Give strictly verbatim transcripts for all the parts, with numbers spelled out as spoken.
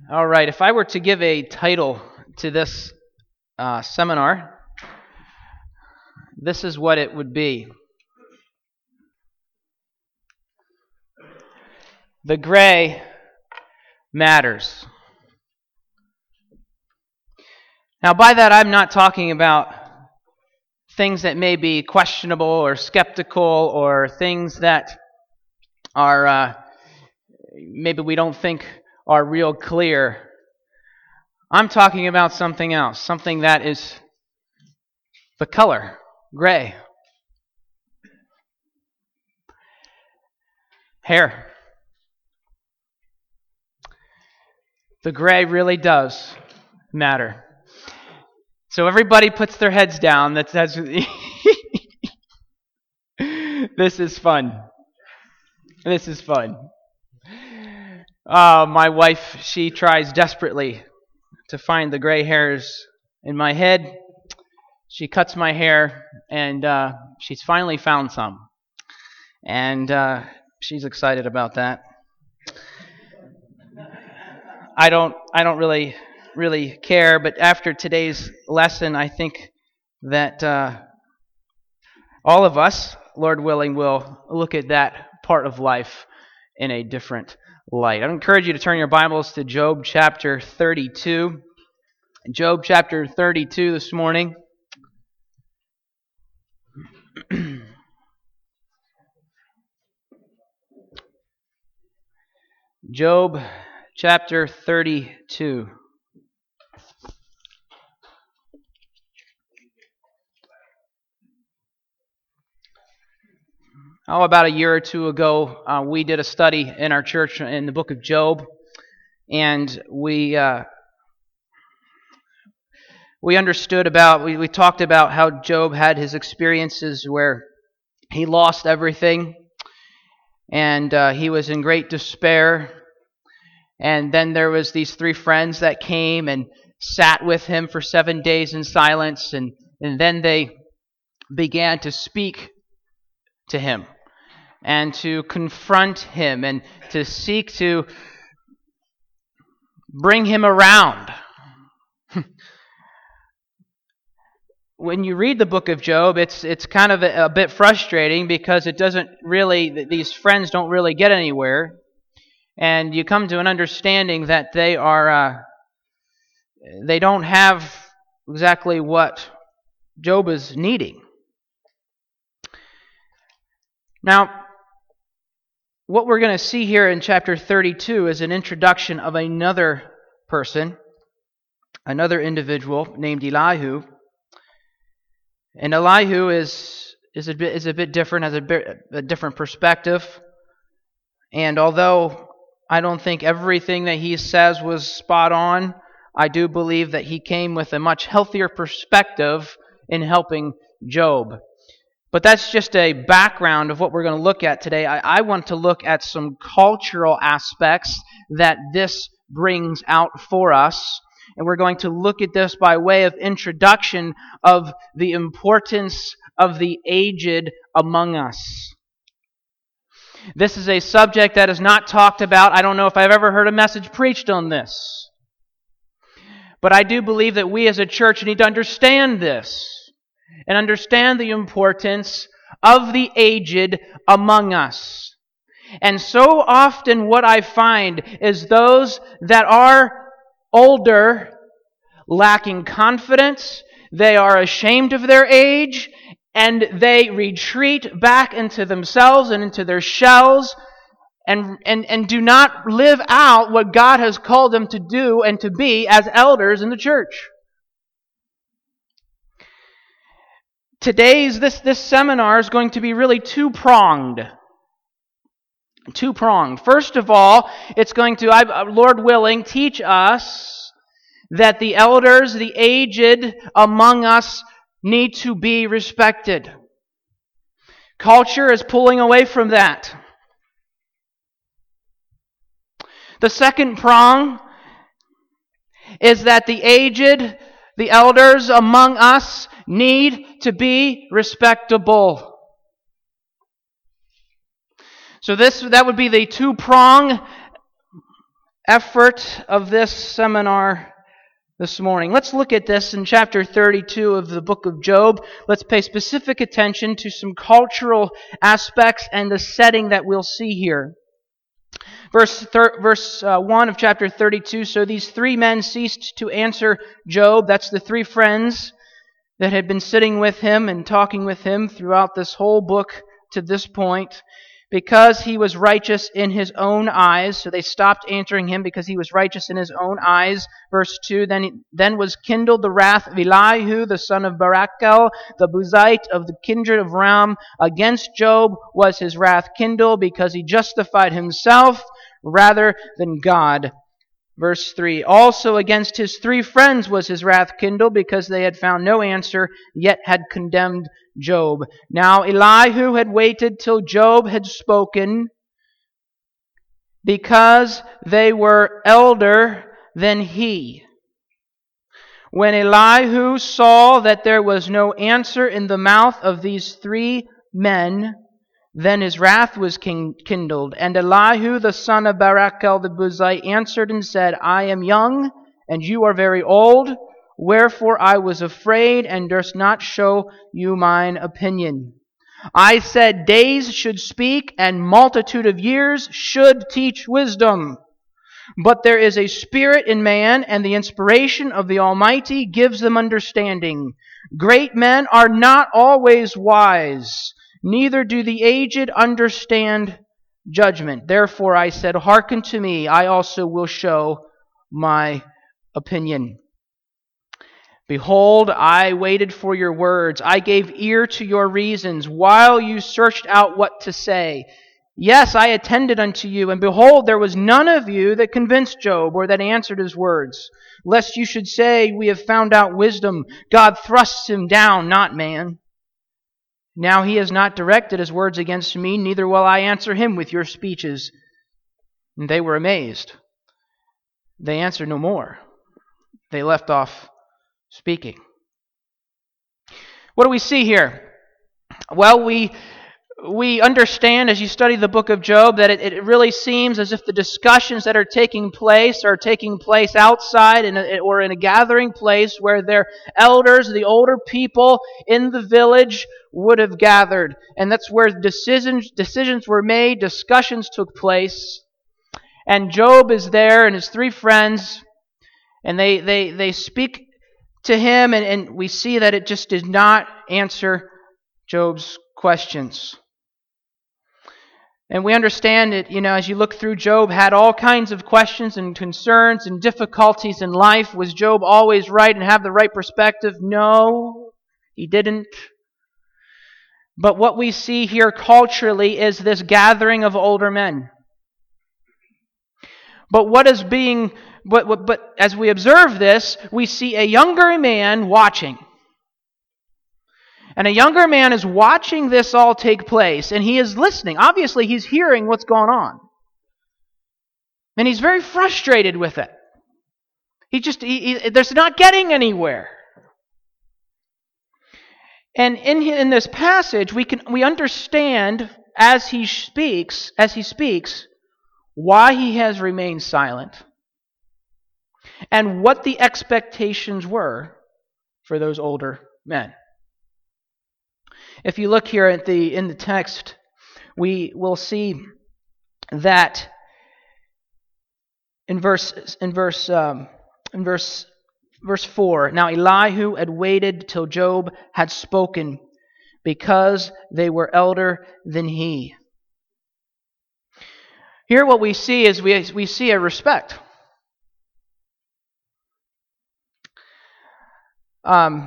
All right, if I were to give a title to this uh, seminar, this is what it would be. The gray matters. Now, by that, I'm not talking about things that may be questionable or skeptical or things that are uh, maybe we don't think are real clear. I'm talking about something else, something that is the color, gray. Hair. The gray really does matter. So everybody puts their heads down. That's, that's This is fun. This is fun. Uh, my wife, she tries desperately to find the gray hairs in my head. She cuts my hair, and uh, she's finally found some. And uh, she's excited about that. I don't I don't really really care, but after today's lesson, I think that uh, all of us, Lord willing, will look at that part of life in a different light. I encourage you to turn your Bibles to Job chapter thirty-two. Job chapter thirty-two this morning. Job chapter thirty-two. Oh, about a year or two ago, uh, we did a study in our church in the book of Job, and we uh, we understood about, we, we talked about how Job had his experiences where he lost everything, and uh, he was in great despair. And then there was these three friends that came and sat with him for seven days in silence, and, and then they began to speak to him and to confront him and to seek to bring him around. When you read the book of Job, it's it's kind of a, a bit frustrating because it doesn't really, these friends don't really get anywhere. And you come to an understanding that they are, uh, they don't have exactly what Job is needing. Now, what we're going to see here in chapter thirty-two is an introduction of another person, another individual named Elihu. And Elihu is is a bit is a bit different, has a bit a different perspective. And although I don't think everything that he says was spot on, I do believe that he came with a much healthier perspective in helping Job. But that's just a background of what we're going to look at today. I, I want to look at some cultural aspects that this brings out for us. And we're going to look at this by way of introduction of the importance of the aged among us. This is a subject that is not talked about. I don't know if I've ever heard a message preached on this. But I do believe that we as a church need to understand this and understand the importance of the aged among us. And so often what I find is those that are older, lacking confidence, they are ashamed of their age, and they retreat back into themselves and into their shells and, and, and do not live out what God has called them to do and to be as elders in the church. Today's, this, this seminar is going to be really two-pronged. Two-pronged. First of all, it's going to, I, Lord willing, teach us that the elders, the aged among us, need to be respected. Culture is pulling away from that. The second prong is that the aged, the elders among us, need to be respectable. So this that would be the two-prong effort of this seminar this morning. Let's look at this in chapter thirty-two of the book of Job. Let's pay specific attention to some cultural aspects and the setting that we'll see here. Verse thir- verse uh, one of chapter thirty-two, so these three men ceased to answer Job. That's the three friends that had been sitting with him and talking with him throughout this whole book to this point, because he was righteous in his own eyes. So they stopped answering him because he was righteous in his own eyes. Verse two, then, then was kindled the wrath of Elihu, the son of Barachel, the Buzite of the kindred of Ram. Against Job was his wrath kindled, because he justified himself rather than God. Verse three, also against his three friends was his wrath kindled, because they had found no answer, yet had condemned Job. Now Elihu had waited till Job had spoken, because they were elder than he. When Elihu saw that there was no answer in the mouth of these three men, then his wrath was kindled. And Elihu, the son of Barachel the Buzite, answered and said, I am young, and you are very old. Wherefore I was afraid, and durst not show you mine opinion. I said, days should speak, and multitude of years should teach wisdom. But there is a spirit in man, and the inspiration of the Almighty gives them understanding. Great men are not always wise, neither do the aged understand judgment. Therefore I said, hearken to me, I also will show my opinion. Behold, I waited for your words. I gave ear to your reasons, while you searched out what to say. Yes, I attended unto you, and behold, there was none of you that convinced Job, or that answered his words. Lest you should say, we have found out wisdom. God thrusts him down, not man. Now he has not directed his words against me, neither will I answer him with your speeches. And they were amazed. They answered no more. They left off speaking. What do we see here? Well, we we understand as you study the book of Job that it, it really seems as if the discussions that are taking place are taking place outside in a, or in a gathering place where their elders, the older people in the village, would have gathered. And that's where decisions decisions were made, discussions took place. And Job is there and his three friends, and they, they, they speak to him, and, and we see that it just did not answer Job's questions. And we understand it, you know, as you look through, Job had all kinds of questions and concerns and difficulties in life. Was Job always right and have the right perspective? No, he didn't. But what we see here culturally is this gathering of older men. But what is being, but, but, but as we observe this, we see a younger man watching. And a younger man is watching this all take place, and he is listening. Obviously, he's hearing what's going on. And he's very frustrated with it. He just, he, he, there's not getting anywhere. And in, in this passage, we can we understand as he speaks, as he speaks, why he has remained silent, and what the expectations were for those older men. If you look here at the in the text, we will see that in verse in verse um, in verse verse four. Now Elihu had waited till Job had spoken, because they were elder than he. Here, what we see is we we see a respect. Um.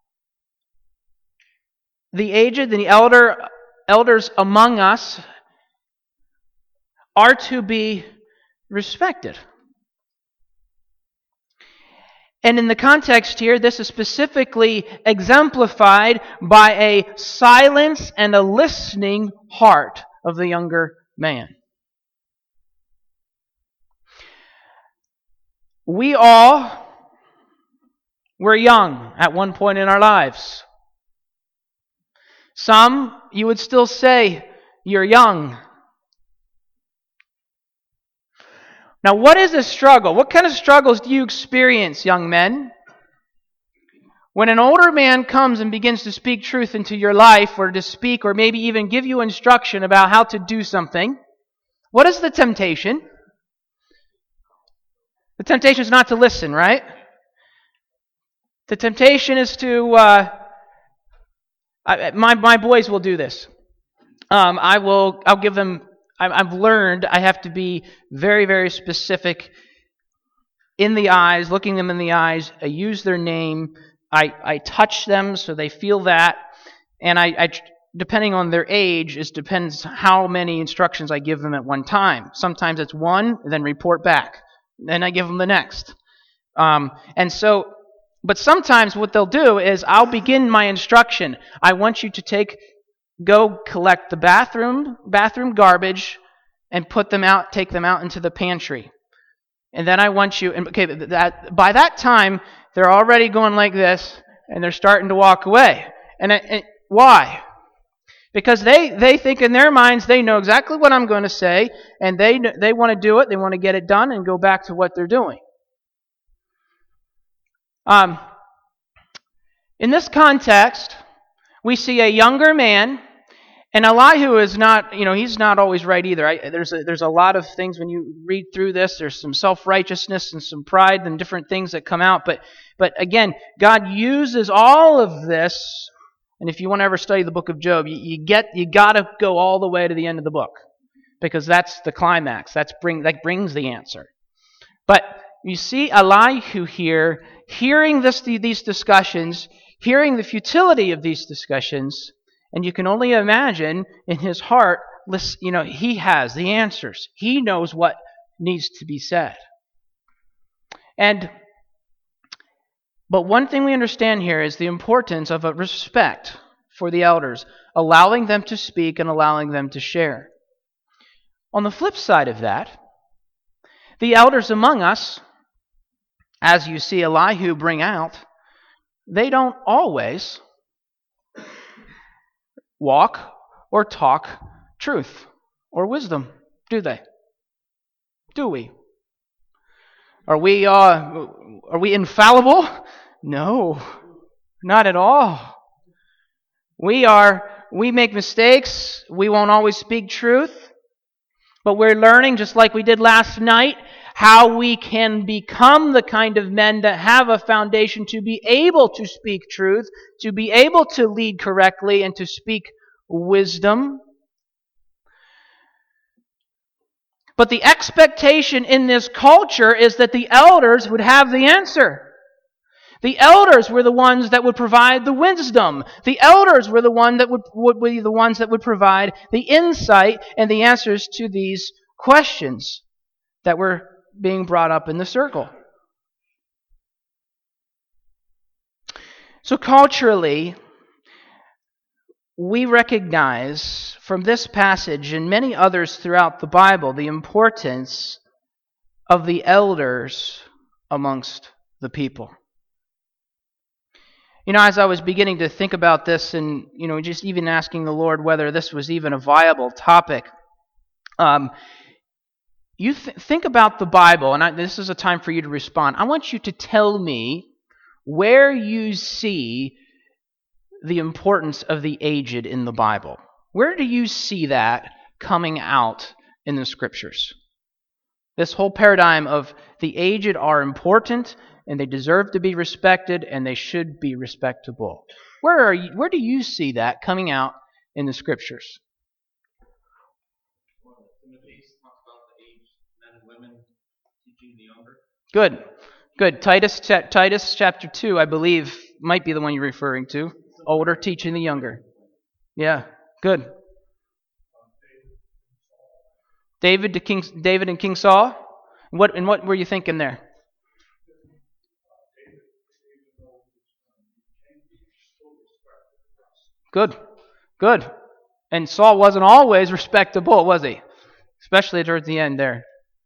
The aged and the elder elders among us are to be respected. And in the context here, this is specifically exemplified by a silence and a listening heart of the younger man. We all were young at one point in our lives. Some, you would still say, you're young. Now, what is a struggle? What kind of struggles do you experience, young men? When an older man comes and begins to speak truth into your life, or to speak, or maybe even give you instruction about how to do something, what is the temptation? The temptation is not to listen, right? The temptation is to, uh, I, my my boys will do this. Um, I will, I'll give them, I, I've learned I have to be very, very specific in the eyes, looking them in the eyes. I use their name. I, I touch them so they feel that. And I, I, depending on their age, it depends how many instructions I give them at one time. Sometimes it's one, then report back. Then I give them the next. Um, and so, but sometimes what they'll do is I'll begin my instruction. I want you to take, go collect the bathroom, bathroom garbage and put them out, take them out into the pantry. And then I want you, and okay, that by that time, they're already going like this, and they're starting to walk away. And, and why? Because they, they think in their minds they know exactly what I'm going to say, and they they want to do it, they want to get it done, and go back to what they're doing. Um, in this context, we see a younger man, and Elihu is not, you know, he's not always right either. I, there's a, there's a lot of things when you read through this. There's some self-righteousness and some pride and different things that come out. But but again, God uses all of this. And if you want to ever study the book of Job, you, you get you got to go all the way to the end of the book, because that's the climax. That's bring that brings the answer. But you see Elihu here, hearing this these discussions, hearing the futility of these discussions. And you can only imagine in his heart, you know, he has the answers. He knows what needs to be said. And, but one thing we understand here is the importance of a respect for the elders, allowing them to speak and allowing them to share. On the flip side of that, the elders among us, as you see Elihu bring out, they don't always walk or talk truth or wisdom, do they? Do we? Are we uh, are we infallible? No, not at all. We are. We make mistakes. We won't always speak truth, but we're learning, just like we did last night, how we can become the kind of men that have a foundation to be able to speak truth, to be able to lead correctly, and to speak wisdom. But the expectation in this culture is that the elders would have the answer. The elders were the ones that would provide the wisdom. The elders were the one that would, would be the ones that would provide the insight and the answers to these questions that were being brought up in the circle. So culturally, we recognize from this passage and many others throughout the Bible the importance of the elders amongst the people. You know, as I was beginning to think about this and, you know, just even asking the Lord whether this was even a viable topic, um, you th- think about the Bible, and I, this is a time for you to respond. I want you to tell me where you see the importance of the aged in the Bible. Where do you see that coming out in the Scriptures? This whole paradigm of the aged are important, and they deserve to be respected, and they should be respectable. Where are you, where do you see that coming out in the Scriptures? Well, Timothy talks about the aged men and women teaching the younger. Good, good. Titus, cha- Titus chapter two, I believe, might be the one you're referring to. Older teaching the younger. Yeah, good. David to King, David and King Saul. What and what were you thinking there? Good, good. And Saul wasn't always respectable, was he? Especially towards the end there.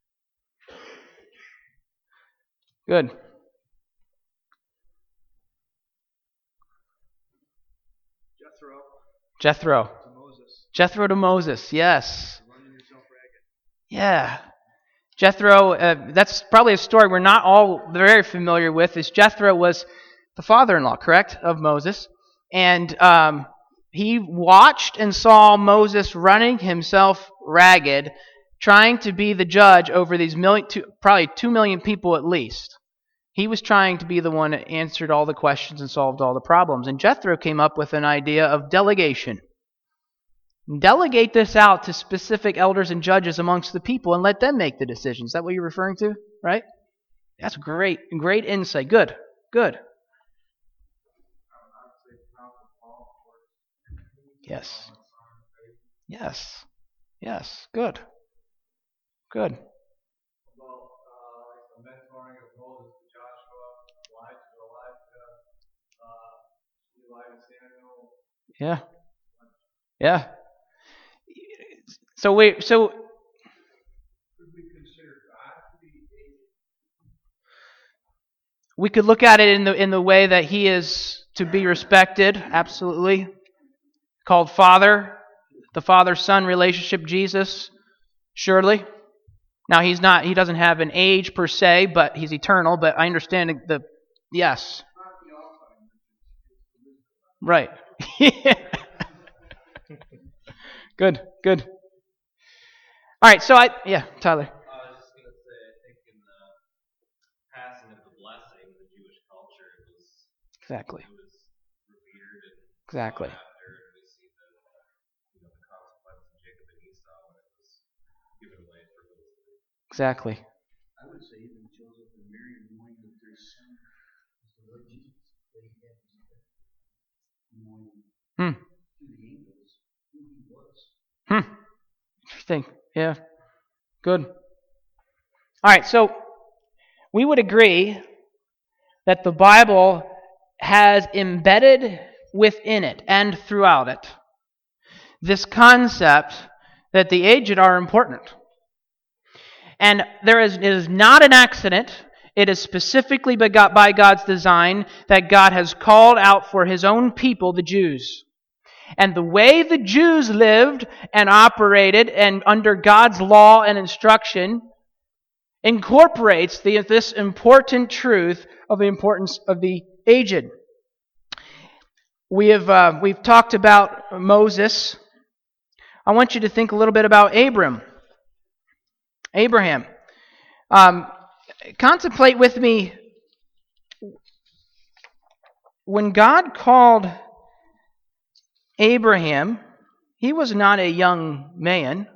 Good. Jethro. Jethro. To Moses. Jethro to Moses, yes. Running yourself ragged. Yeah. Jethro, uh, that's probably a story we're not all very familiar with, is Jethro was the father-in-law, correct, of Moses. And um, he watched and saw Moses running himself ragged, trying to be the judge over these million, two, probably two million people at least. He was trying to be the one that answered all the questions and solved all the problems. And Jethro came up with an idea of delegation. Delegate this out to specific elders and judges amongst the people and let them make the decisions. Is that what you're referring to? Right? That's great. Great insight. Good. Good. Yes. Yes. Yes. Good. Good. Yeah. Yeah. So we so we could look at it in the in the way that he is to be respected, absolutely. Called Father, the Father-Son relationship, Jesus, surely. Now he's not he doesn't have an age per se, but he's eternal, but I understand the yes. Right. Good, good. All right, so I, yeah, Tyler. I was just going to say, I think in the passing of the blessing, the Jewish culture, it was exactly. It was revered and exactly. after. We see the, you know, the consequence of Jacob and Esau when it was given away for those. Exactly. I would say even Joseph and Mary, knowing that their son is the Lord Jesus, they had knowing hmm. through the angels who he was. Hmm. Interesting. Yeah. Good. All right, so we would agree that the Bible has embedded within it and throughout it this concept that the aged are important. And there is, it is not an accident. It is specifically begot by God's design that God has called out for His own people, the Jews. And the way the Jews lived and operated and under God's law and instruction incorporates the, this important truth of the importance of the aged. We have uh, we've talked about Moses. I want you to think a little bit about Abram. Abraham. Um, contemplate with me when God called Abraham, he was not a young man.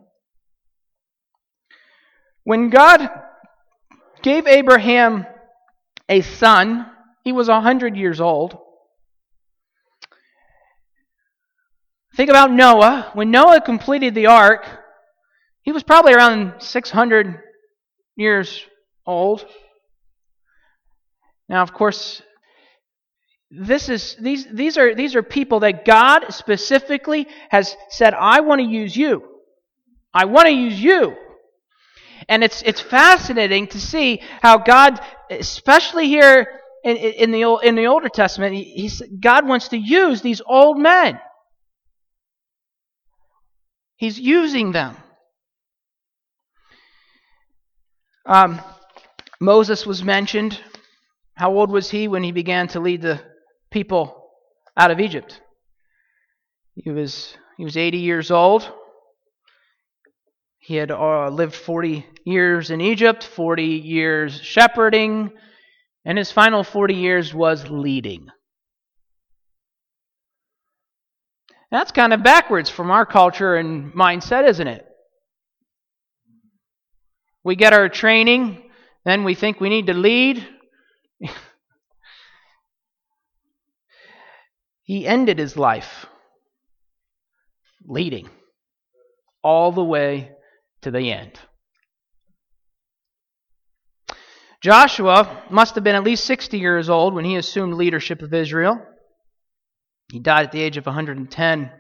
When God gave Abraham a son, he was a hundred years old. Think about Noah. When Noah completed the ark, he was probably around six hundred years old. Now, of course, This is these these are these are people that God specifically has said, I want to use you. I want to use you. And it's it's fascinating to see how God, especially here in, in the old, in the Older Testament, he, he's, God wants to use these old men. He's using them. Um, Moses was mentioned. How old was he when he began to lead the people out of Egypt? He was he was eighty years old. He had uh, lived forty years in Egypt, forty years shepherding, and his final forty years was leading. That's kind of backwards from our culture and mindset, isn't it? We get our training, then we think we need to lead. He ended his life leading all the way to the end. Joshua must have been at least sixty years old when he assumed leadership of Israel. He died at the age of one hundred ten.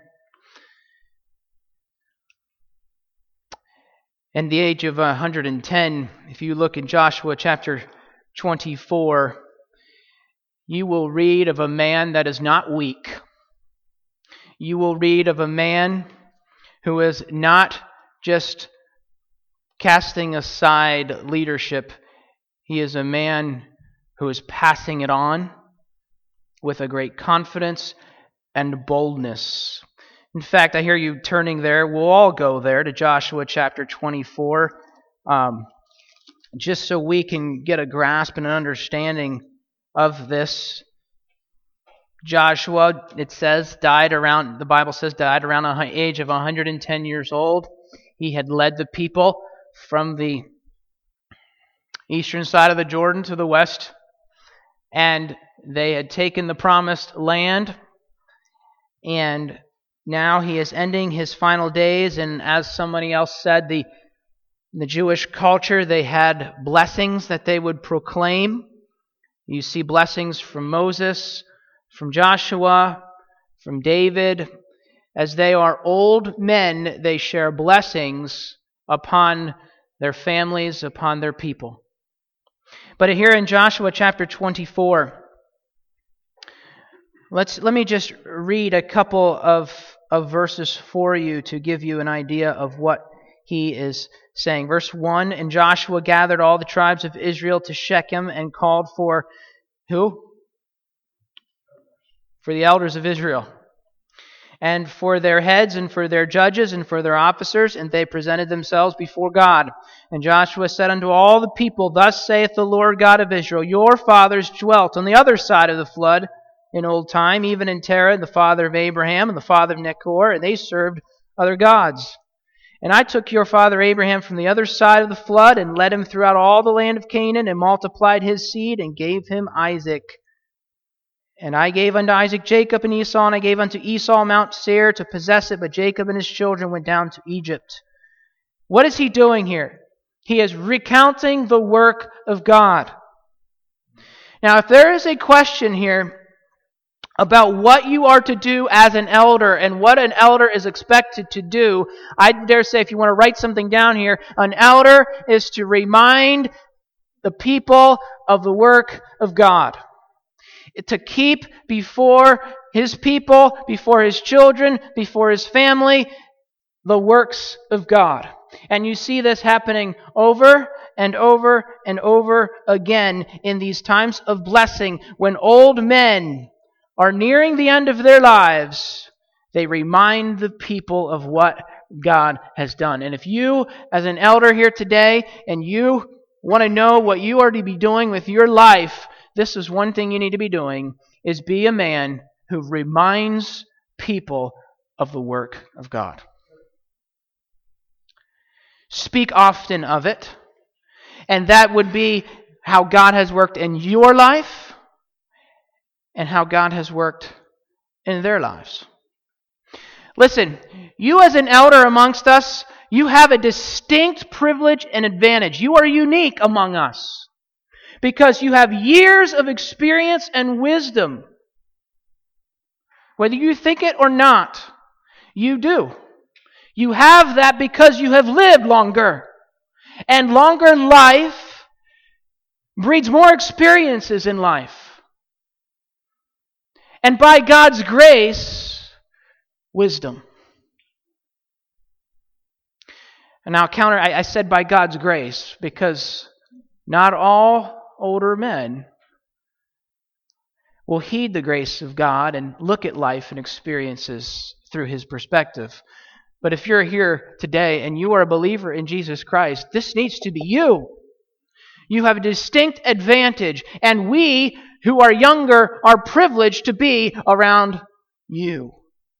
And the age of one hundred ten, if you look in Joshua chapter twenty-four, you will read of a man that is not weak. You will read of a man who is not just casting aside leadership. He is a man who is passing it on with a great confidence and boldness. In fact, I hear you turning there. We'll all go there to Joshua chapter twenty-four, um, just so we can get a grasp and an understanding of this. Joshua, it says, died around, the Bible says, died around the age of one hundred ten years old. He had led the people from the eastern side of the Jordan to the west, and they had taken the promised land, and now he is ending his final days. And as somebody else said, the, the Jewish culture, they had blessings that they would proclaim. You see blessings from Moses, from Joshua, from David. As they are old men, they share blessings upon their families, upon their people. But here in Joshua chapter twenty-four, let's let me just read a couple of, of verses for you to give you an idea of what he is saying. Verse one, and Joshua gathered all the tribes of Israel to Shechem and called for who? For the elders of Israel, and for their heads, and for their judges, and for their officers, and they presented themselves before God. And Joshua said unto all the people, Thus saith the Lord God of Israel, Your fathers dwelt on the other side of the flood in old time, even in Terah, the father of Abraham, and the father of Nachor, and they served other gods. And I took your father Abraham from the other side of the flood, and led him throughout all the land of Canaan, and multiplied his seed, and gave him Isaac. And I gave unto Isaac Jacob and Esau, and I gave unto Esau Mount Seir to possess it, but Jacob and his children went down to Egypt. What is he doing here? He is recounting the work of God. Now, if there is a question here about what you are to do as an elder and what an elder is expected to do, I dare say if you want to write something down here, an elder is to remind the people of the work of God. To keep before his people, before his children, before his family, the works of God. And you see this happening over and over and over again in these times of blessing. When old men are nearing the end of their lives, they remind the people of what God has done. And if you, as an elder here today, and you want to know what you are to be doing with your life, this is one thing you need to be doing, is be a man who reminds people of the work of God. Speak often of it, and that would be how God has worked in your life and how God has worked in their lives. Listen, you as an elder amongst us, you have a distinct privilege and advantage. You are unique among us, because you have years of experience and wisdom. Whether you think it or not, you do. You have that because you have lived longer. And longer life breeds more experiences in life. And by God's grace, wisdom. And now counter, I, I said by God's grace, because not all older men will heed the grace of God and look at life and experiences through His perspective. But if you're here today and you are a believer in Jesus Christ, this needs to be you. You have a distinct advantage, and we who are younger are privileged to be around you.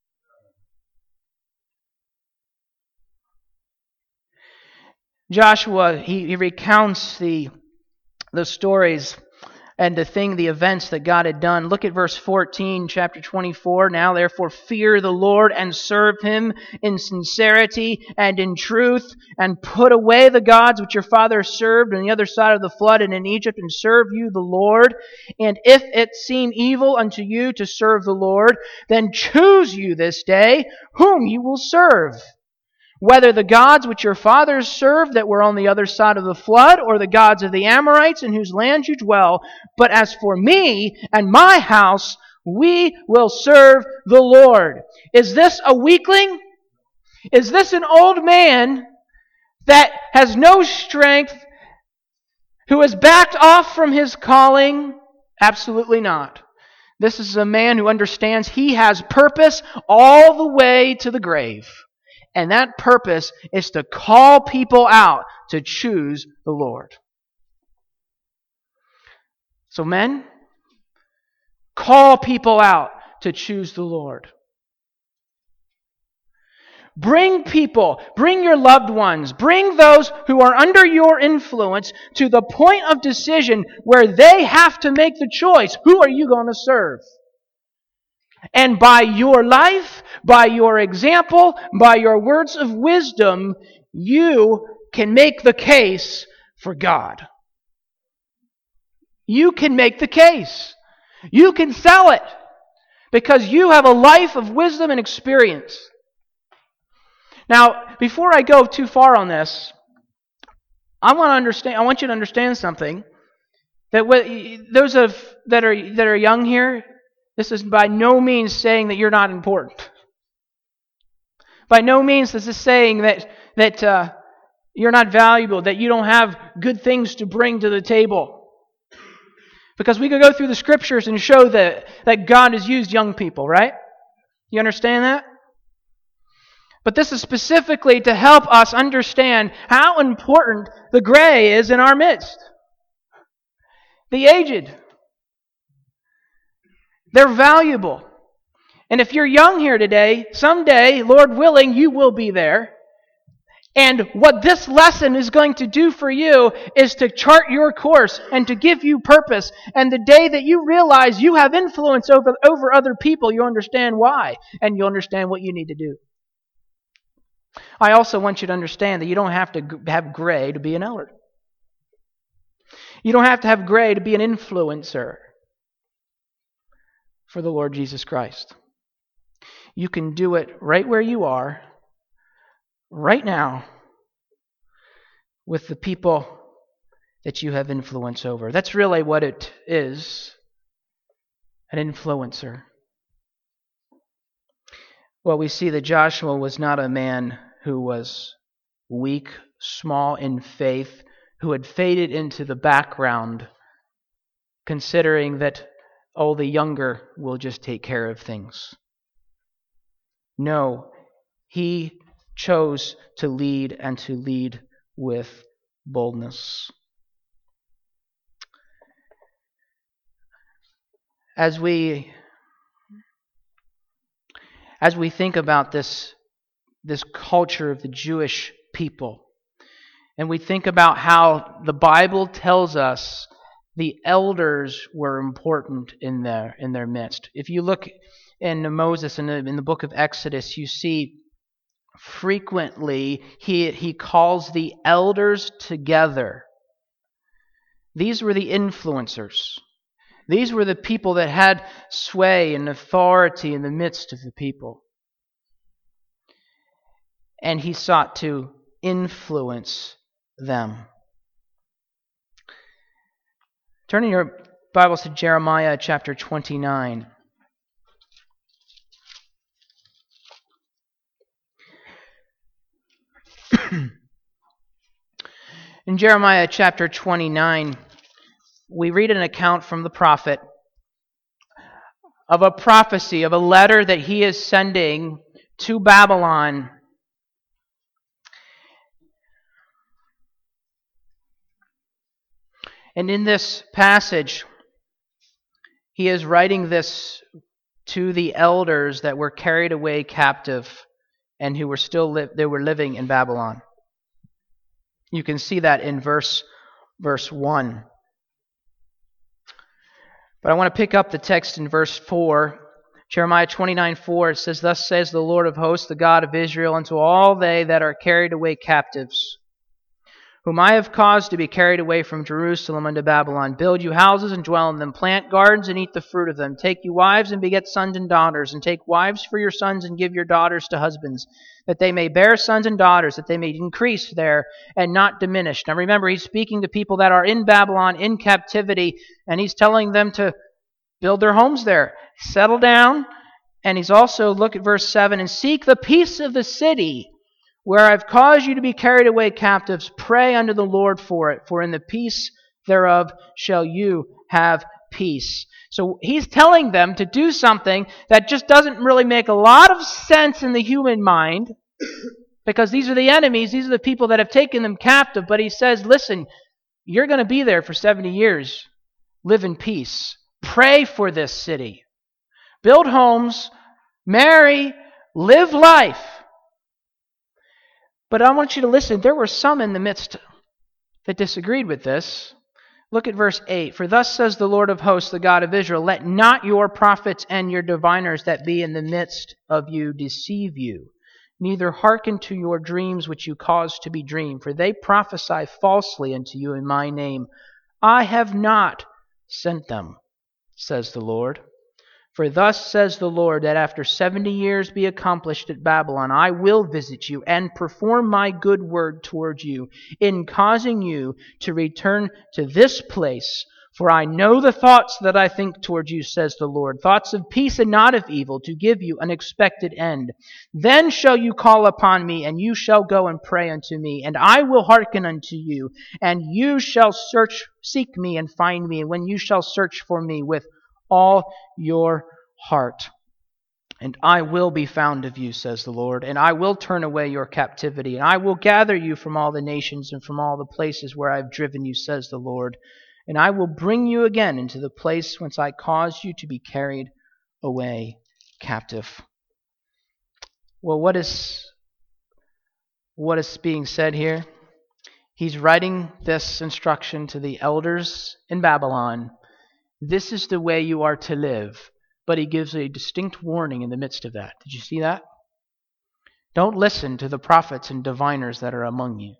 Joshua, he, he recounts the the stories and the thing, the events that God had done. Look at verse fourteen, chapter twenty-four. Now therefore fear the Lord and serve Him in sincerity and in truth, and put away the gods which your fathers served on the other side of the flood and in Egypt, and serve you the Lord. And if it seem evil unto you to serve the Lord, then choose you this day whom you will serve, whether the gods which your fathers served that were on the other side of the flood, or the gods of the Amorites in whose land you dwell. But as for me and my house, we will serve the Lord. Is this a weakling? Is this an old man that has no strength, who has backed off from his calling? Absolutely not. This is a man who understands he has purpose all the way to the grave. And that purpose is to call people out to choose the Lord. So men, call people out to choose the Lord. Bring people, bring your loved ones, bring those who are under your influence to the point of decision where they have to make the choice. Who are you going to serve? And by your life, by your example, by your words of wisdom, you can make the case for God. You can make the case. You can sell it because you have a life of wisdom and experience. Now, before I go too far on this, I want to understand. I want you to understand something. That those of that are that are young here, this is by no means saying that you're not important. By no means is this saying that that uh, you're not valuable, that you don't have good things to bring to the table. Because we could go through the scriptures and show that that God has used young people, right? You understand that? But this is specifically to help us understand how important the gray is in our midst. The aged. They're valuable. And if you're young here today, someday, Lord willing, you will be there. And what this lesson is going to do for you is to chart your course and to give you purpose. And the day that you realize you have influence over, over other people, you understand why. And you'll understand what you need to do. I also want you to understand that you don't have to have gray to be an elder. You don't have to have gray to be an influencer for the Lord Jesus Christ. You can do it right where you are, right now, with the people that you have influence over. That's really what it is, an influencer. Well, we see that Joshua was not a man who was weak, small in faith, who had faded into the background, considering that, oh, the younger will just take care of things. No, he chose to lead and to lead with boldness. As we As we think about this, this culture of the Jewish people, and we think about how the Bible tells us the elders were important in their in their midst. If you look in Moses in the, in the book of Exodus, you see frequently he he calls the elders together. These were the influencers. These were the people that had sway and authority in the midst of the people. And he sought to influence them. Turn in your Bibles to Jeremiah chapter twenty-nine. In Jeremiah chapter twenty-nine, we read an account from the prophet of a prophecy, of a letter that he is sending to Babylon. And in this passage, he is writing this to the elders that were carried away captive and who were still li- they were living in Babylon. You can see that in verse verse one. But I want to pick up the text in verse four. Jeremiah twenty-nine four, it says, "Thus says the Lord of hosts, the God of Israel, unto all they that are carried away captives, whom I have caused to be carried away from Jerusalem unto Babylon. Build you houses and dwell in them. Plant gardens and eat the fruit of them. Take you wives and beget sons and daughters. And take wives for your sons and give your daughters to husbands, that they may bear sons and daughters, that they may increase there and not diminish." Now remember, he's speaking to people that are in Babylon, in captivity, and he's telling them to build their homes there, settle down. And he's also, look at verse seven, "And seek the peace of the city where I've caused you to be carried away captives, pray unto the Lord for it, for in the peace thereof shall you have peace. So he's telling them to do something that just doesn't really make a lot of sense in the human mind, because these are the enemies, these are the people that have taken them captive. But he says, listen, you're going to be there for seventy years. Live in peace. Pray for this city. Build homes. Marry. Live life. But I want you to listen. There were some in the midst that disagreed with this. Look at verse eight. For thus says the Lord of hosts, the God of Israel, let not your prophets and your diviners that be in the midst of you deceive you, neither hearken to your dreams which you cause to be dreamed, for they prophesy falsely unto you in my name. I have not sent them, says the Lord. For thus says the Lord, that after seventy years be accomplished at Babylon, I will visit you and perform my good word towards you, in causing you to return to this place. For I know the thoughts that I think towards you, says the Lord, thoughts of peace and not of evil, to give you an expected end. Then shall you call upon me, and you shall go and pray unto me, and I will hearken unto you, and you shall search, seek me and find me, when you shall search for me with all your heart. And I will be found of you, says the Lord, and I will turn away your captivity, and I will gather you from all the nations and from all the places where I have driven you, says the Lord. And I will bring you again into the place whence I caused you to be carried away captive. Well, what is, what is being said here? He's writing this instruction to the elders in Babylon. This is the way you are to live. But he gives a distinct warning in the midst of that. Did you see that? Don't listen to the prophets and diviners that are among you.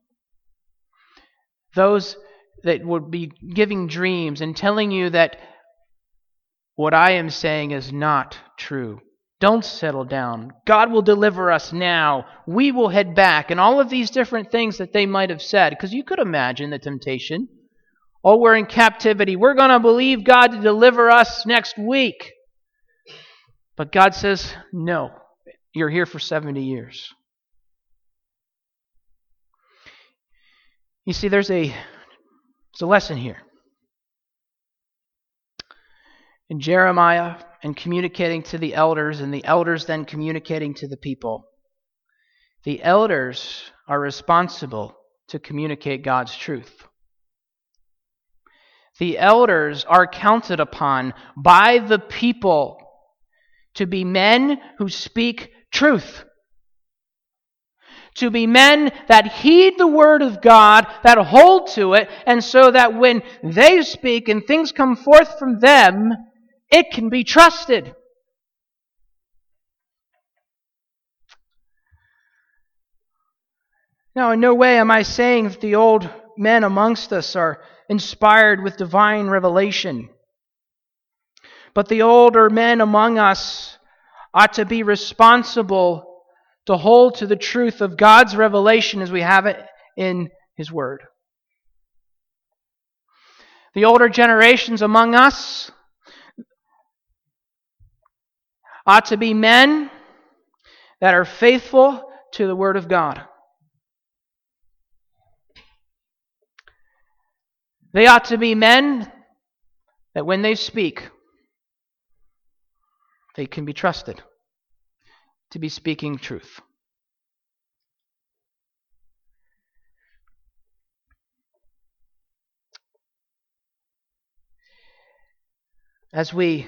Those that would be giving dreams and telling you that what I am saying is not true. Don't settle down. God will deliver us now. We will head back. And all of these different things that they might have said. Because you could imagine the temptation. Oh, we're in captivity. We're going to believe God to deliver us next week. But God says, no. You're here for seventy years. You see, there's a... There's a lesson here. In Jeremiah, and communicating to the elders, and the elders then communicating to the people. The elders are responsible to communicate God's truth. The elders are counted upon by the people to be men who speak truth. To be men that heed the word of God, that hold to it, and so that when they speak and things come forth from them, it can be trusted. Now, in no way am I saying that the old men amongst us are inspired with divine revelation. But the older men among us ought to be responsible to hold to the truth of God's revelation as we have it in His Word. The older generations among us ought to be men that are faithful to the Word of God. They ought to be men that when they speak, they can be trusted to be speaking truth. As we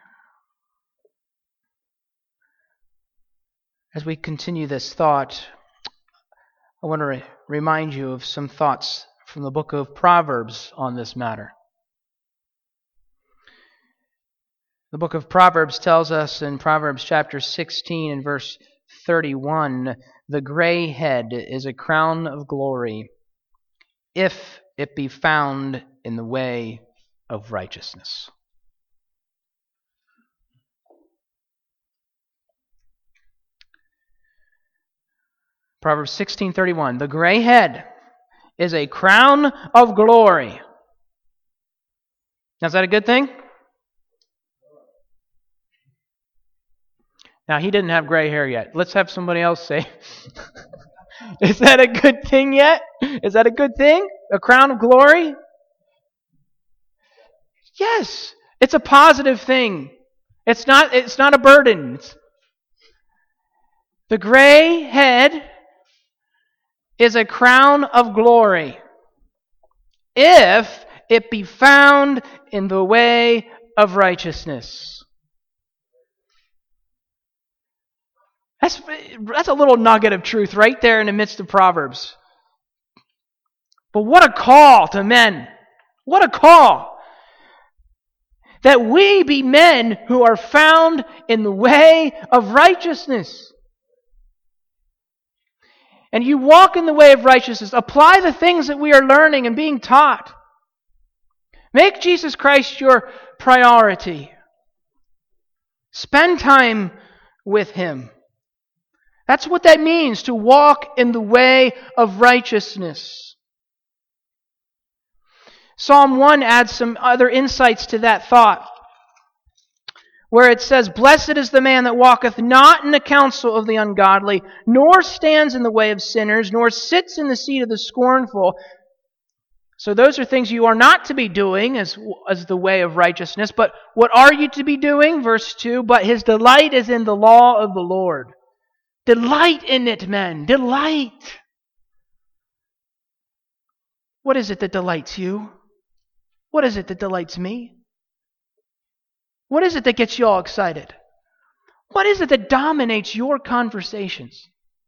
as we continue this thought, I want to re- remind you of some thoughts from the book of Proverbs on this matter. The book of Proverbs tells us in Proverbs chapter sixteen and verse thirty-one, the gray head is a crown of glory, if it be found in the way of righteousness. Proverbs sixteen thirty-one, the gray head is a crown of glory. Now, is that a good thing? Now, he didn't have gray hair yet. Let's have somebody else say. Is that a good thing yet? Is that a good thing? A crown of glory? Yes, it's a positive thing. It's not, it's not a burden. It's, the gray head is a crown of glory if it be found in the way of righteousness. That's, that's a little nugget of truth right there in the midst of Proverbs. But what a call to men. What a call. That we be men who are found in the way of righteousness. And you walk in the way of righteousness. Apply the things that we are learning and being taught. Make Jesus Christ your priority. Spend time with Him. That's what that means, to walk in the way of righteousness. Psalm one adds some other insights to that thought, where it says, "Blessed is the man that walketh not in the counsel of the ungodly, nor stands in the way of sinners, nor sits in the seat of the scornful." So those are things you are not to be doing as, as the way of righteousness. But what are you to be doing? Verse two, "But his delight is in the law of the Lord." Delight in it, men. Delight. What is it that delights you? What is it that delights me? What is it that gets you all excited? What is it that dominates your conversations?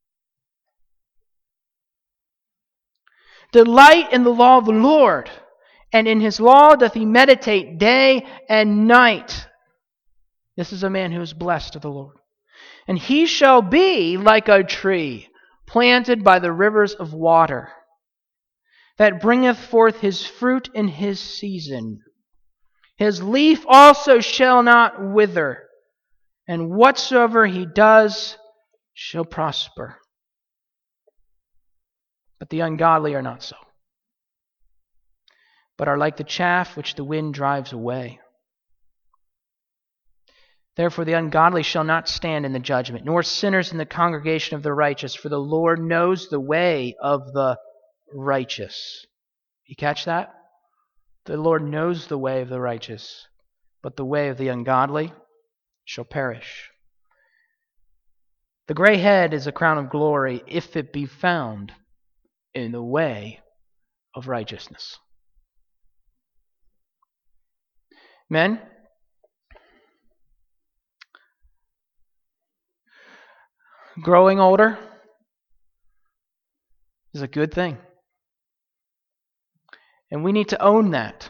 Delight in the law of the Lord, and in His law doth he meditate day and night. This is a man who is blessed of the Lord. "And he shall be like a tree planted by the rivers of water, that bringeth forth his fruit in his season. His leaf also shall not wither, and whatsoever he does shall prosper." But the ungodly are not so, but are like the chaff which the wind drives away. "Therefore the ungodly shall not stand in the judgment, nor sinners in the congregation of the righteous, for the Lord knows the way of the righteous." You catch that? The Lord knows the way of the righteous, but the way of the ungodly shall perish. The gray head is a crown of glory if it be found in the way of righteousness. Men, growing older is a good thing. And we need to own that,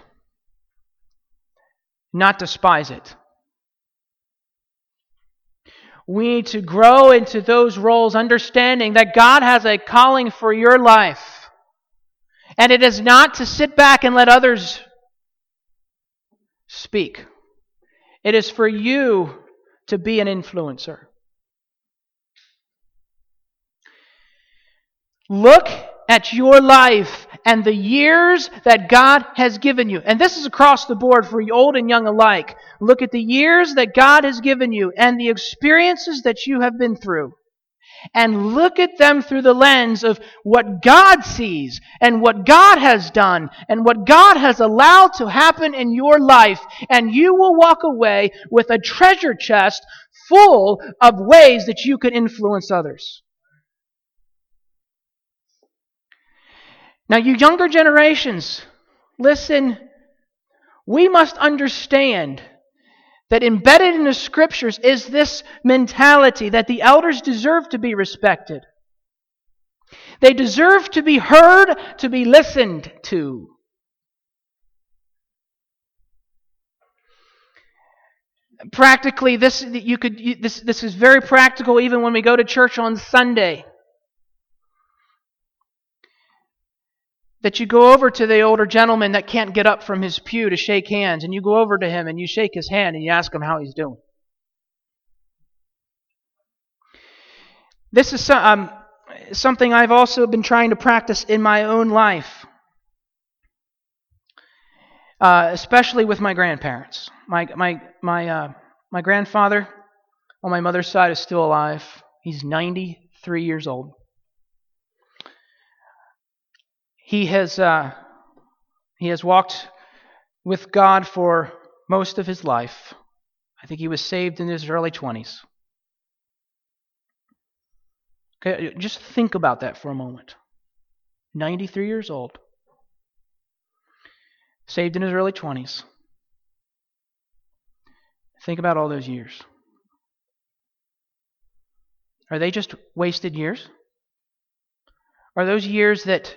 not despise it. We need to grow into those roles, understanding that God has a calling for your life. And it is not to sit back and let others speak. It is for you to be an influencer. Look at your life and the years that God has given you. And this is across the board for old and young alike. Look at the years that God has given you and the experiences that you have been through. And look at them through the lens of what God sees and what God has done and what God has allowed to happen in your life. And you will walk away with a treasure chest full of ways that you can influence others. Now, you younger generations, listen, we must understand that embedded in the Scriptures is this mentality that the elders deserve to be respected. They deserve to be heard, to be listened to. Practically, this you could you, this this is very practical even when we go to church on Sunday. That you go over to the older gentleman that can't get up from his pew to shake hands, and you go over to him and you shake his hand and you ask him how he's doing. This is some, um, something I've also been trying to practice in my own life, uh, especially with my grandparents. My my my uh, my grandfather on my mother's side is still alive. He's ninety-three years old. he has uh, he has walked with God for most of his life. I think he was saved in his early twenties. Okay, just think about that for a moment. ninety-three years old. Saved in his early twenties. Think about all those years. Are they just wasted years? Are those years that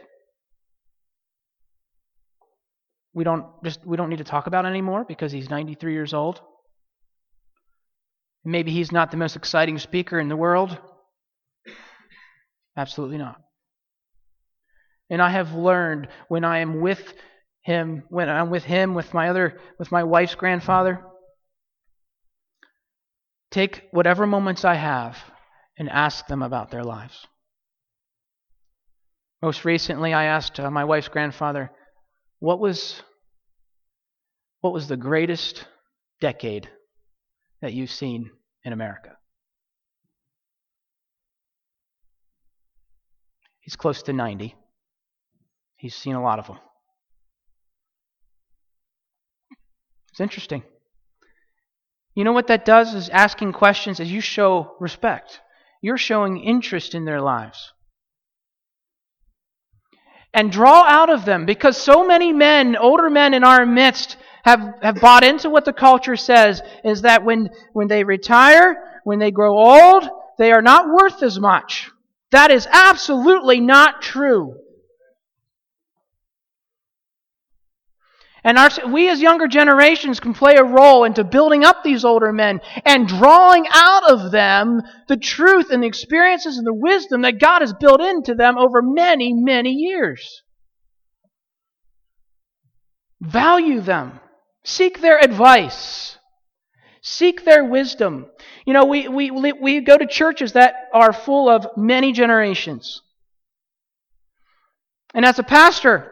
we don't just we don't need to talk about anymore because he's ninety-three years old? Maybe he's not the most exciting speaker in the world. Absolutely not. And I have learned when I am with him, when I'm with him, with my other, with my wife's grandfather, take whatever moments I have and ask them about their lives. Most recently, I asked uh, my wife's grandfather, what was, what was the greatest decade that you've seen in America? He's close to ninety. He's seen a lot of them. It's interesting. You know what that does is asking questions as you show respect. You're showing interest in their lives. And draw out of them, because so many men, older men in our midst, have, have bought into what the culture says, is that when, when they retire, when they grow old, they are not worth as much. That is absolutely not true. And our, we as younger generations can play a role into building up these older men and drawing out of them the truth and the experiences and the wisdom that God has built into them over many, many years. Value them. Seek their advice. Seek their wisdom. You know, we, we, we go to churches that are full of many generations. And as a pastor,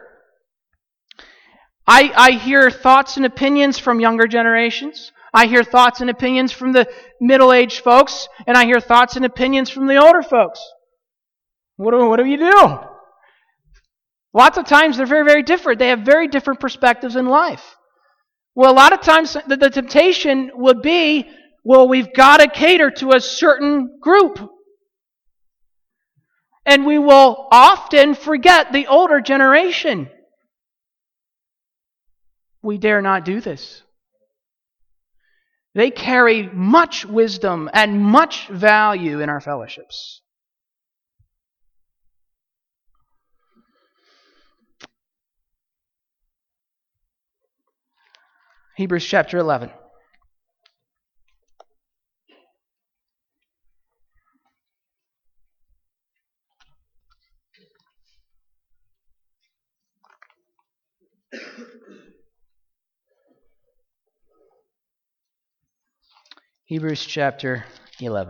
I, I hear thoughts and opinions from younger generations. I hear thoughts and opinions from the middle-aged folks. And I hear thoughts and opinions from the older folks. What do, what do you do? Lots of times they're very, very different. They have very different perspectives in life. Well, a lot of times the, the temptation would be, well, we've got to cater to a certain group. And we will often forget the older generation. We dare not do this. They carry much wisdom and much value in our fellowships. Hebrews chapter eleven. Hebrews chapter eleven.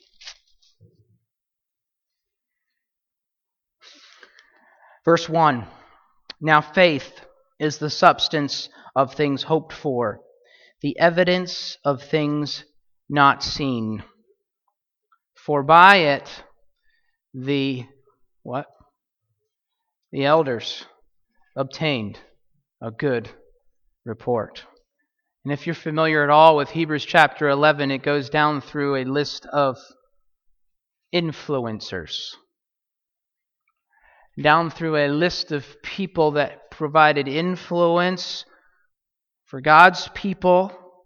Verse one. Now faith is the substance of things hoped for, the evidence of things not seen. For by it the what? The elders obtained a good report. And if you're familiar at all with Hebrews chapter eleven, it goes down through a list of influencers. Down through a list of people that provided influence for God's people.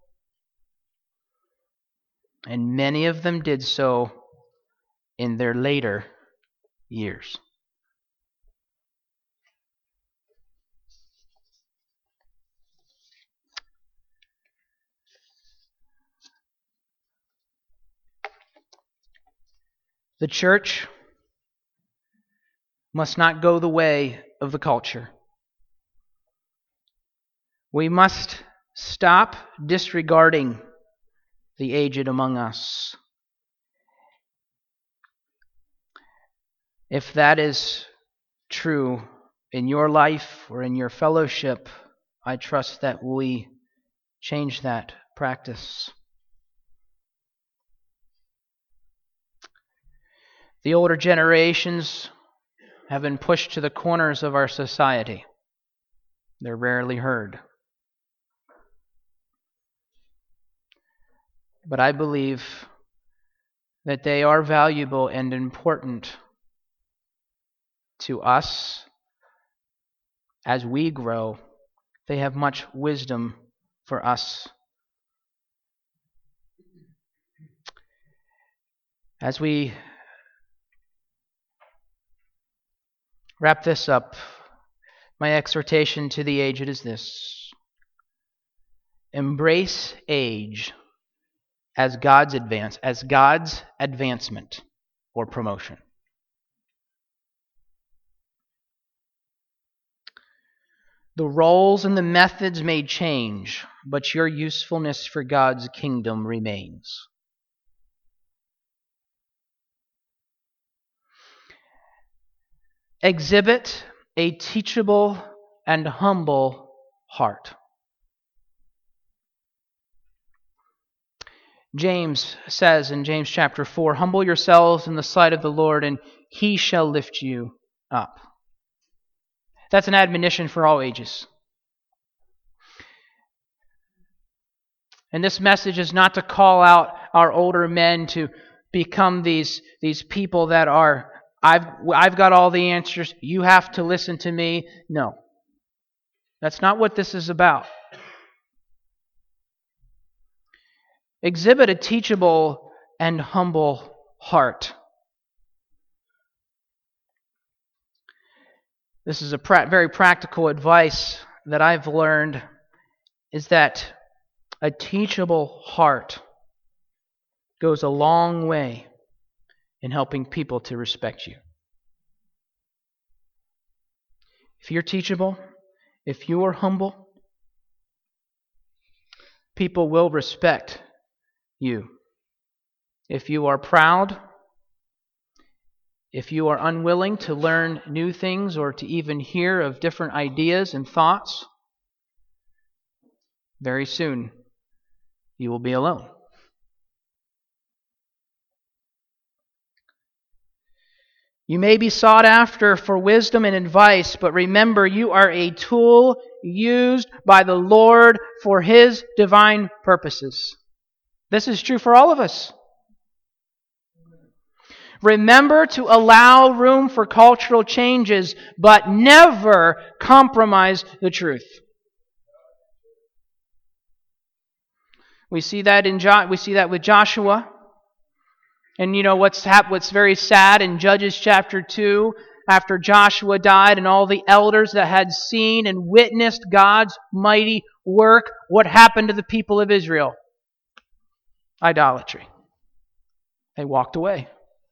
And many of them did so in their later years. The church must not go the way of the culture. We must stop disregarding the aged among us. If that is true in your life or in your fellowship, I trust that we change that practice. The older generations have been pushed to the corners of our society. They're rarely heard. But I believe that they are valuable and important to us as we grow. They have much wisdom for us. As we wrap this up, my exhortation to the aged is this: embrace age as God's advance, as God's advancement or promotion. The roles and the methods may change, but your usefulness for God's kingdom remains. Exhibit a teachable and humble heart. James says in James chapter four, "Humble yourselves in the sight of the Lord, and He shall lift you up." That's an admonition for all ages. And this message is not to call out our older men to become these, these people that are, I've, I've got all the answers, you have to listen to me. No. That's not what this is about. Exhibit a teachable and humble heart. This is a pra- very practical advice that I've learned, is that a teachable heart goes a long way in helping people to respect you. If you're teachable, if you are humble, people will respect you. If you are proud, if you are unwilling to learn new things or to even hear of different ideas and thoughts, very soon you will be alone. You may be sought after for wisdom and advice, but remember, you are a tool used by the Lord for His divine purposes. This is true for all of us. Remember to allow room for cultural changes, but never compromise the truth. We see that in jo- we see that with Joshua. And you know what's hap- what's very sad in Judges chapter two, after Joshua died and all the elders that had seen and witnessed God's mighty work, what happened to the people of Israel? Idolatry. They walked away.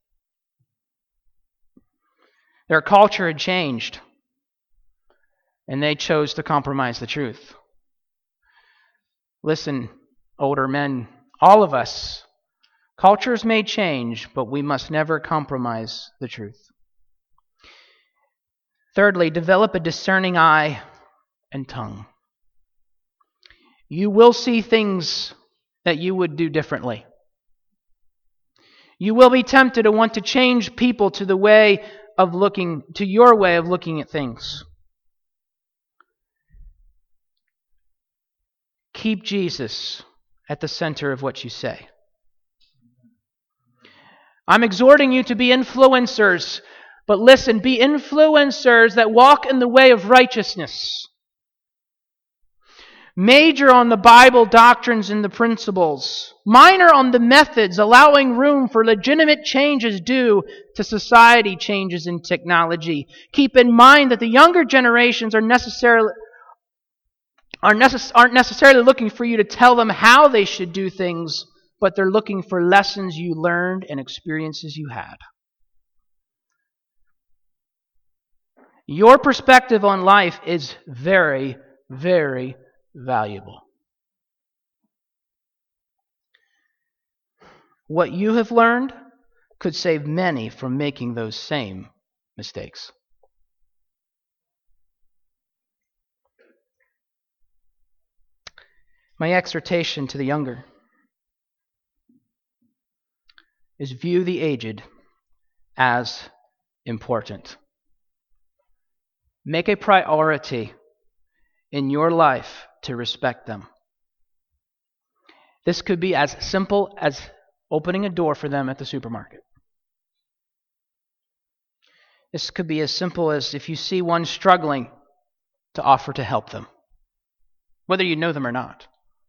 Their culture had changed, and they chose to compromise the truth. Listen, older men, all of us, cultures may change, but we must never compromise the truth. Thirdly, develop a discerning eye and tongue. You will see things that you would do differently. You will be tempted to want to change people to the way of looking, to your way of looking at things. Keep Jesus at the center of what you say. I'm exhorting you to be influencers, but listen, be influencers that walk in the way of righteousness. Major on the Bible doctrines and the principles. Minor on the methods, allowing room for legitimate changes due to society changes in technology. Keep in mind that the younger generations are necessarily are necess- aren't necessarily looking for you to tell them how they should do things, but they're looking for lessons you learned and experiences you had. Your perspective on life is very, very valuable. What you have learned could save many from making those same mistakes. My exhortation to the younger is view the aged as important. Make a priority in your life to respect them. This could be as simple as opening a door for them at the supermarket. This could be as simple as if you see one struggling, to offer to help them, whether you know them or not.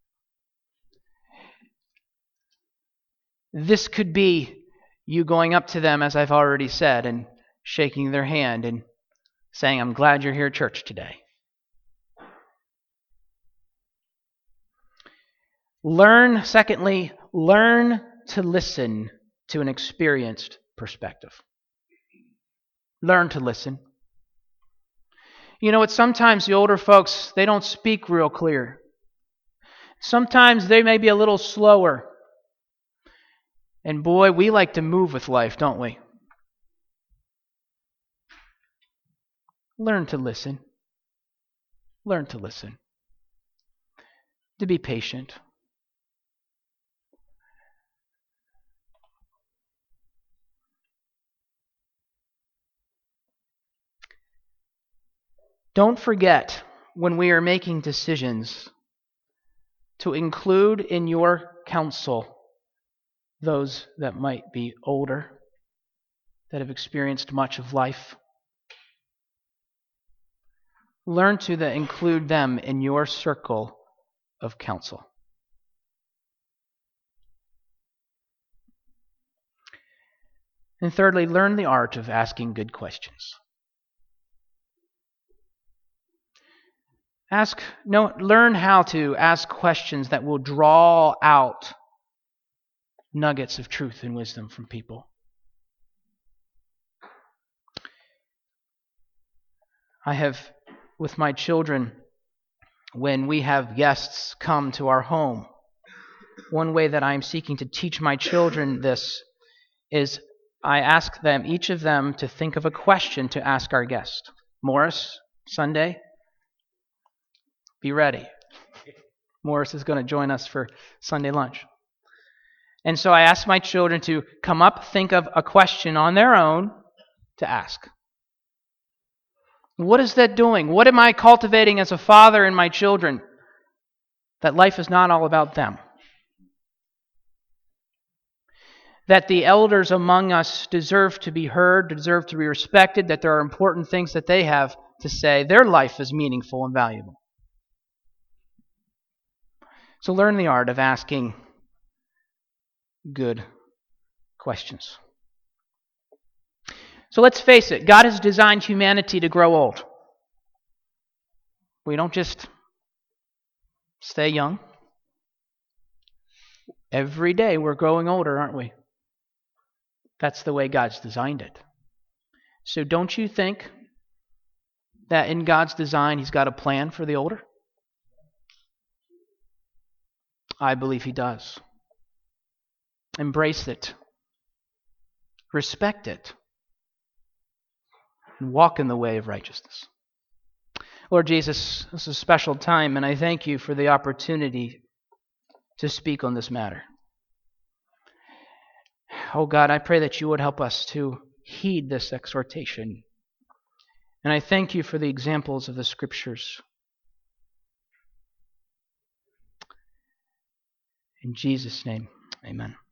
This could be you going up to them, as I've already said, and shaking their hand and saying, I'm glad you're here at church today. Learn, secondly, learn to listen to an experienced perspective. Learn to listen. You know what? Sometimes the older folks, they don't speak real clear. Sometimes they may be a little slower. And boy, we like to move with life, don't we? Learn to listen. Learn to listen. To be patient. Don't forget, when we are making decisions, to include in your counsel those that might be older, that have experienced much of life. Learn to the, include them in your circle of counsel. And thirdly, learn the art of asking good questions. Ask, no, learn how to ask questions that will draw out nuggets of truth and wisdom from people. I have, with my children, when we have guests come to our home, one way that I am seeking to teach my children this is I ask them, each of them, to think of a question to ask our guest. Morris, Sunday, be ready. Morris is going to join us for Sunday lunch. And so I ask my children to come up, think of a question on their own to ask. What is that doing? What am I cultivating as a father in my children? That life is not all about them. That the elders among us deserve to be heard, deserve to be respected, that there are important things that they have to say. Their life is meaningful and valuable. So learn the art of asking good questions. So let's face it, God has designed humanity to grow old. We don't just stay young. Every day we're growing older, aren't we? That's the way God's designed it. So don't you think that in God's design He's got a plan for the older? I believe He does. Embrace it. Respect it. And walk in the way of righteousness. Lord Jesus, this is a special time, and I thank You for the opportunity to speak on this matter. Oh God, I pray that You would help us to heed this exhortation. And I thank You for the examples of the Scriptures. In Jesus' name, amen.